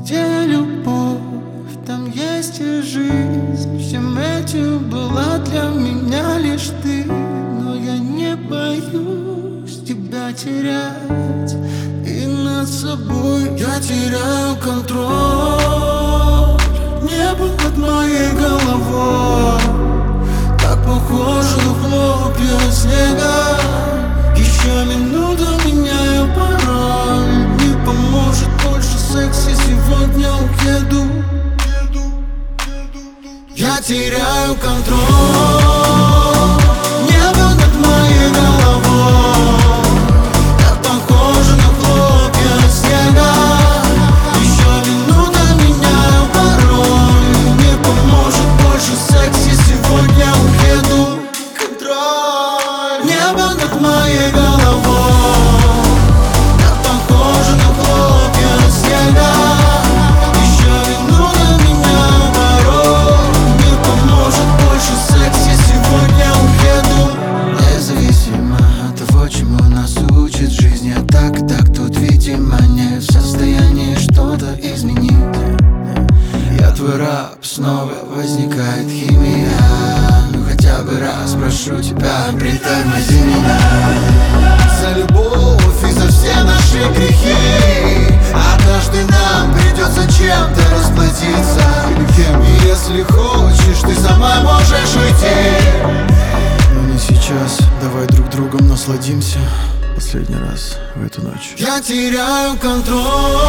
Где любовь, там есть и жизнь. Всем этим была для меня лишь ты. Но я не боюсь тебя терять, и над собой я теряю контроль. Небо над моей головой так похоже на хлопья снега. Еще минута меняю пароль. Не поможет больше секс, и сегодня уеду. Я теряю контроль. Небо над моей головой так похоже на хлопья снега. Еще минута меняю пароль. Не поможет больше секс, и сегодня уеду. Контроль. Небо над моей головой так похоже на хлопья снега. Еще минута меняю пароль. Не поможет больше секс, я сегодня уеду. Независимо от того, чему нас учит жизнь, я так тут, видимо, не в состоянии что-то изменить. Я твой раб, снова возникает химия. Ну хотя бы раз прошу тебя, притормози меня. За любовь и за все наши грехи однажды нам придется чем-то расплатиться. И если хочешь, ты сама можешь уйти. Но не сейчас, давай друг другом насладимся последний раз в эту ночь. Я теряю контроль.